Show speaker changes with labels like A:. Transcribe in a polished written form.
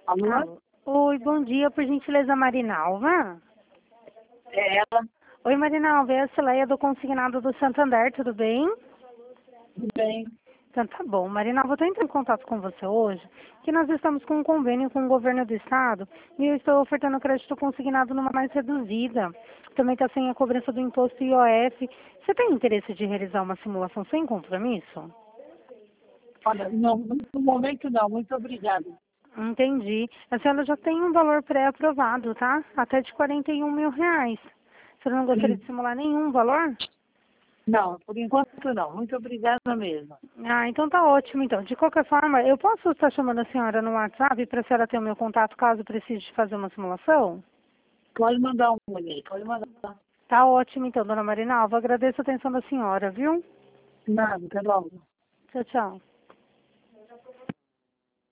A: Alô?
B: Oi, bom dia, por gentileza, Marinalva.
A: É ela?
B: Oi, Marinalva, é a Cileia do Consignado do Santander, tudo bem?
A: Tudo bem?
B: Então tá bom. Marinalva, eu estou entrando em contato com você hoje, que nós estamos com um convênio com o governo do estado e eu estou ofertando crédito consignado numa mais reduzida. Também está sem a cobrança do imposto IOF. Você tem interesse de realizar uma simulação sem compromisso?
A: Olha, não, no momento não, muito obrigada.
B: Entendi. A senhora já tem um valor pré-aprovado, tá? Até de R$ 41.000. Você não gostaria de
A: Sim.
B: simular nenhum valor?
A: Não, por enquanto não, muito obrigada mesmo.
B: Ah, então tá ótimo. Então, de qualquer forma, eu posso estar chamando a senhora no WhatsApp para a senhora ter o meu contato caso precise fazer uma simulação?
A: Pode mandar um e-mail, pode mandar.
B: Tá ótimo, então, dona Marinalva. Agradeço a atenção da senhora, viu?
A: Nada, até logo.
B: Tchau, tchau.